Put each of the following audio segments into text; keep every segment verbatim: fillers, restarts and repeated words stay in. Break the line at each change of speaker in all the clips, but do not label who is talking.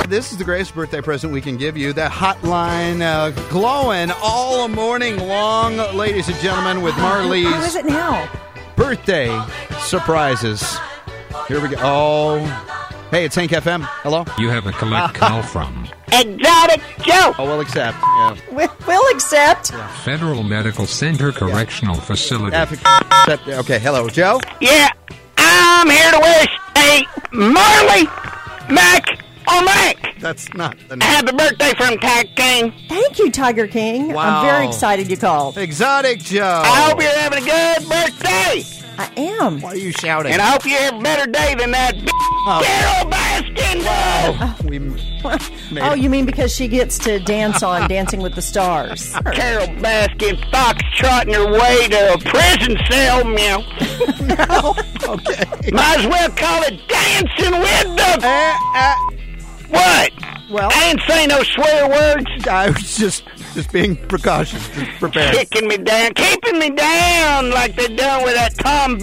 This is the greatest birthday present we can give you. That hotline uh, glowing all morning long, ladies and gentlemen, with Marley's
How is it now?
birthday surprises. Here we go. Oh, hey, it's Hank F M. Hello?
You have a collect call from
Exotic Joe.
Oh, we'll accept. Yeah.
We- We'll accept.
Federal Medical Center Correctional Facility.
Accept. Okay, hello, Joe?
Yeah, I'm here to wish a Marley Mac O'Mac
That's not the name.
happy birthday from Tiger King.
Thank you, Tiger King.
Wow.
I'm very excited you called.
Exotic Joe.
I hope you're having a good birthday.
I am.
Why are you shouting?
And I hope you have a better day than that b-
Oh.
Carol Baskin does.
we made
Oh,
it.
you mean because she gets to dance on Dancing with the Stars?
Carol Baskin foxtrotting her way to a prison cell, meow.
Okay.
Might as well call it Dancing with the...
Uh, uh,
What?
Well,
I ain't saying no swear words.
I was just just being precautious, just prepared.
Kicking me down, keeping me down like they done with that Tom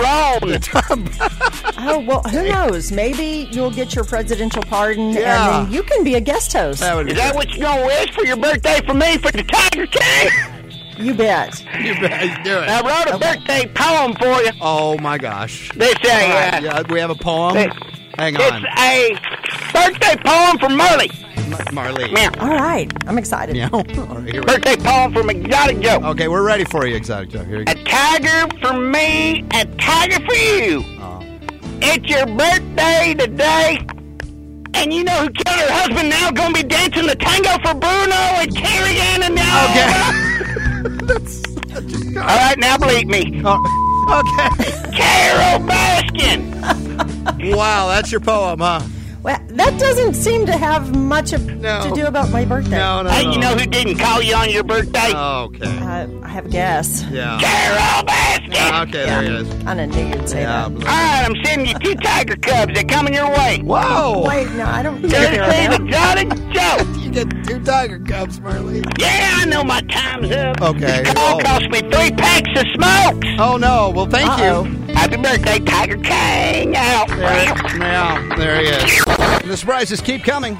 Bergeron.
oh, well, who knows? Maybe you'll get your presidential pardon
Yeah.
and then you can be a guest host.
That would be
Is that
great.
what you gonna wish for your birthday for me for the Tiger King?
You bet.
You better do it.
I wrote a birthday poem for you.
Oh my gosh.
This a,
All right,
uh,
yeah, we have a poem.
Hey,
Hang
it's
on.
a birthday poem for Marley.
Marley.
Meow.
All right. I'm excited.
Meow. All right, here we go.
Birthday poem from Exotic Joe.
Okay, we're ready for you, Exotic Joe. Here you
A
go.
tiger for me, a tiger for you.
Oh.
It's your birthday today. And you know who killed her husband now gonna be dancing the tango for Bruno and Carrie Ann and now.
Okay. That's
All right, now bleep me.
oh, okay.
Carol Baskin.
Wow, that's your poem, huh?
Well, that doesn't seem to have much of,
No.
to do about my birthday.
No, no,
Hey,
no.
you know who didn't call you on your birthday?
Okay.
Uh, I have a guess.
Yeah.
Carol Baskin.
Okay, there he is.
Kind of knew you'd say
Yeah.
that.
All right, I'm sending you two tiger cubs. They're coming your way.
Whoa!
Wait, no, I don't take
Courtesy
care
of
of them.
Exotic Joe.
You get two tiger cubs, Marley.
Yeah, I know my time's up.
Okay.
This call
Oh.
cost me three packs of smokes.
Oh no! Well, thank
Uh-oh.
you.
Happy birthday, Tiger King. Out.
There, now, there he is. And the surprises keep coming.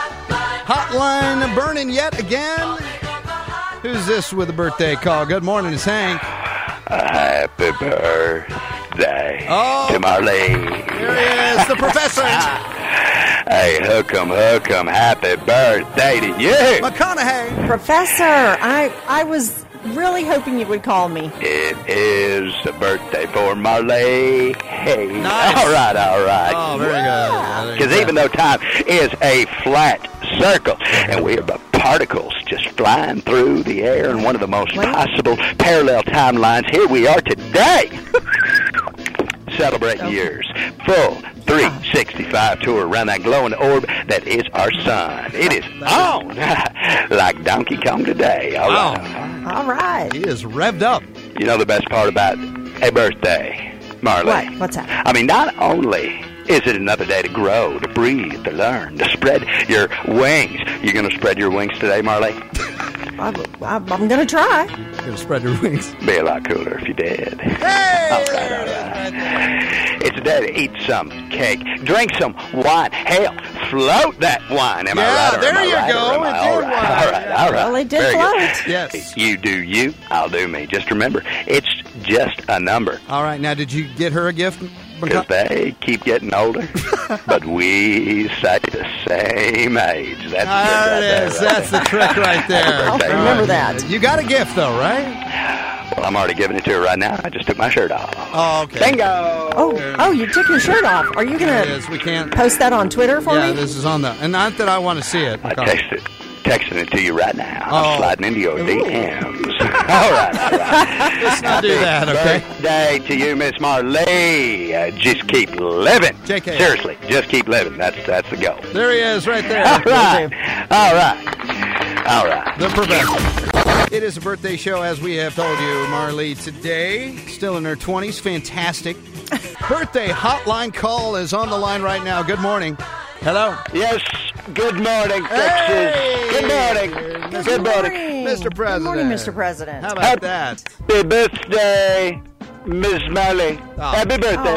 Hotline burning yet again. Who's this with a birthday call? Good morning, it's Hank.
Happy birthday
Oh.
to Marley.
There he is, the professor.
Hey, hook 'em, hook 'em. Happy birthday to you.
McConaughey.
Professor, I I was really hoping you would call me.
It is a birthday for Marley. Hey.
Nice.
All right, all right.
Oh, very good.
Because even though time is a flat circle, and we have particles just flying through the air in one of the most
What?
possible parallel timelines, here we are today, celebrating years. Full three sixty-five tour around that glowing orb that is our sun. It is on like Donkey Kong today. All
Wow.
right.
All right.
He is revved up.
You know the best part about a birthday, Marley?
What? What's that?
I mean, not only is it another day to grow, to breathe, to learn, to spread your wings. You going to spread your wings today, Marley?
I, I, I'm going to try.
You're going to spread your wings.
Be a lot cooler if you did.
Hey!
All right, all right. It's a day to eat some cake, drink some wine. Hell, float that wine. Am
Yeah,
I right? Or
there
am I
you
right,
go.
or am I-
It
all
did
right,
wine.
all right, all right.
Well, it did
Very good.
float.
Yes.
You do you, I'll do me. Just remember, it's just a number.
All right, now, did you get her a gift?
Because they keep getting older, but we stay the same age. That's
There
the
it is. That's the trick right there.
I'll
birthday.
remember that.
You got a gift, though, right?
Well, I'm already giving it to her right now. I just took my shirt off.
Oh, okay.
Bingo!
Oh, oh, you took your shirt off. Are you going
There it
to
is. We can't.
post that on Twitter for
Yeah,
me?
this is on the. And not that I want to see it.
I texted, texting it to you right now.
Oh.
I'm sliding into your
Ooh.
D Ms. all right, all right.
Let's not do that, okay?
Birthday to you, Miss Marley. Uh, just keep living.
J K.
Seriously, just keep living. That's that's the goal.
There he is, right there.
All right, all right, all right.
The professor. It is a birthday show, as we have told you, Marley, today. Still in her twenties. Fantastic. Birthday hotline call is on the line right now. Good morning. Hello.
Yes. Good morning, Texas.
Hey!
Good morning.
Good
Good morning.
Mister President.
Good morning, Mister President.
How about that?
Happy birthday, Miss Marley.
Oh.
Happy birthday.
Oh.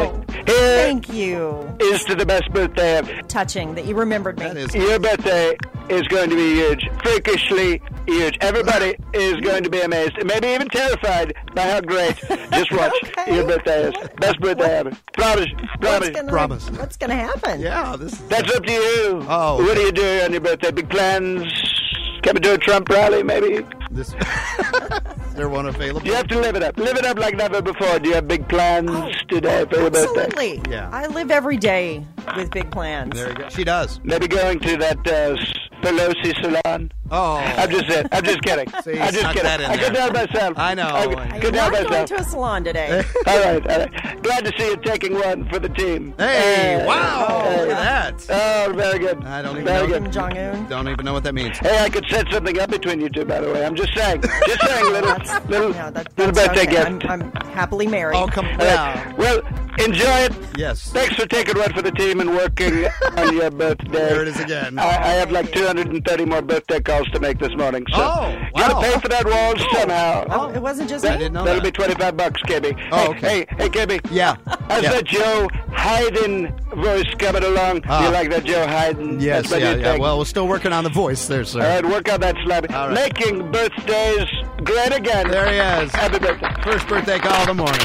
Here
Thank you.
is to the best birthday ever.
Touching that you remembered me.
That is.
Your birthday is going to be huge, freakishly huge. Everybody is going to be amazed, and maybe even terrified by how great. Just watch.
Okay.
Your birthday is best birthday ever. Promise, promise.
What's gonna,
Promise.
What's going to happen?
Yeah, this is.
That's up to you.
Oh,
What
okay.
do you do on your birthday? Big plans? Coming to a Trump rally, maybe?
This. Is there one available?
You have to live it up. Live it up like never before. Do you have big plans today for your birthday?
Absolutely.
Yeah.
I live every day with big plans.
There you go. She does.
Maybe going to that uh, Pelosi salon?
Oh.
I'm just it. I'm just kidding.
See,
I'm just
snuck
kidding.
that in
I couldn't
there.
help myself.
I know.
I
I'm
couldn't
not
help
going
myself.
to a salon today.
All right, all right. Glad to see you taking one for the team.
Hey,
Uh,
wow.
uh,
Look at that.
Oh, very good.
I don't even
very
know.
good.
Kim Jong-un.
Don't even know what that means.
Hey, I could set something up between you two, by the way. I'm just saying. Just saying, little,
That's,
little,
no, that,
little
that's
birthday
okay.
gift.
I'm, I'm happily married.
Oh, come
All
yeah.
right. Well, enjoy it.
Yes.
Thanks for taking one for the team and working on your birthday.
There it is again.
I, I have like two hundred thirty more birthday calls to make this morning. So
Oh,
gotta
wow.
pay for that wall somehow.
Oh, it wasn't just
I
me?
didn't know
That'll
that.
be twenty-five bucks, K B.
Oh,
hey,
okay.
Hey, hey, K B.
Yeah.
How's
Yeah.
that Joe Hayden voice coming along?
Ah.
You like that Joe Hayden?
Yes,
That's my
yeah,
new
yeah.
thing.
Well, we're still working on the voice there, sir.
All right, work on that slappy.
All right.
Making birthdays great again.
There he is.
Happy birthday.
First birthday call of the morning.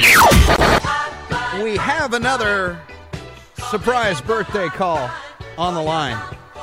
We have another surprise birthday call on the line.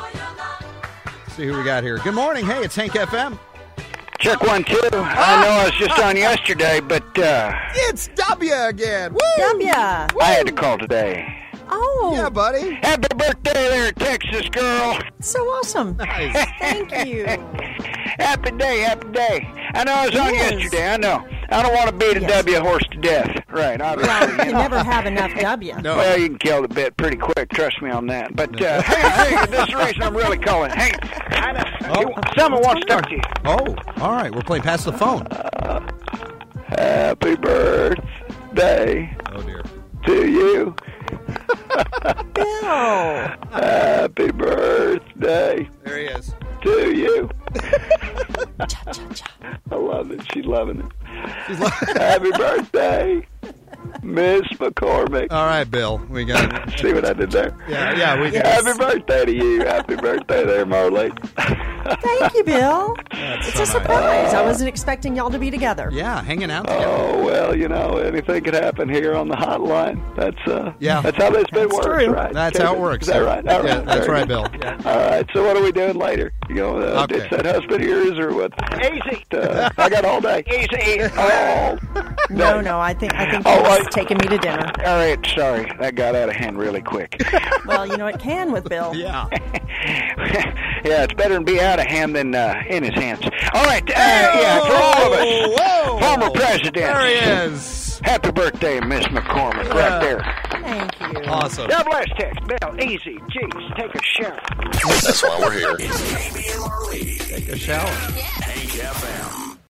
Let's see who we got here. Good morning. Hey, it's Hank F M.
Check one, two. I know I was just on yesterday, but uh,
It's W again. Woo!
W.
I had to call today.
Oh,
Yeah, buddy.
Happy birthday there, Texas girl.
so awesome.
Nice.
Thank you.
Happy day, happy day. I know I was on
Yes.
yesterday, I know. I don't want to beat a
Yes.
W horse to death. Right, obviously.
Well,
you
you
know.
never have enough W.
No.
Well, you can kill the bit pretty quick, trust me on that. But, uh, hey, hey, this is the reason I'm really calling. Hey, I know,
Oh.
someone wants to talk to you.
Oh, all right. We're playing Pass the Phone.
Happy birthday
Oh, dear.
to you.
Bill.
Happy birthday
There he is.
to you.
Cha-cha-cha.
I love it. She's loving it.
She's like,
Happy birthday, Miss McCormick.
all right, Bill. We got it.
See what I did there?
Yeah, yeah. We got
Happy birthday to you. Happy birthday there, Marley.
Thank you, Bill.
That's
It's
so
a
nice.
surprise. I wasn't expecting y'all to be together.
Yeah, hanging out together.
Oh, well, you know, anything could happen here on the hotline. That's uh,
Yeah.
that's how this bit
That's
works,
true.
right?
That's
Okay,
how it works.
Is that right? All
Yeah,
right.
that's
Very
right,
good.
Bill. Yeah.
All right, so what are we doing later? You going to uh,
Okay.
ditch that husband of yours or what?
Easy.
Uh, I got all day.
Easy.
Oh,
No, no, I think I think
Oh,
Bill's
I-
taking me to dinner.
all right, sorry. That got out of hand really quick.
Well, you know it can with Bill.
Yeah.
Yeah, it's better to be out of hand than uh, in his hands. All right, uh, yeah, for all of us,
Whoa.
former presidents.
There he is.
Happy birthday, Miss McCormick, right there.
Thank you.
Awesome.
Double S text, Bill, easy, jeez, take a shower.
That's why we're here.
Take a shower.
Hank F M.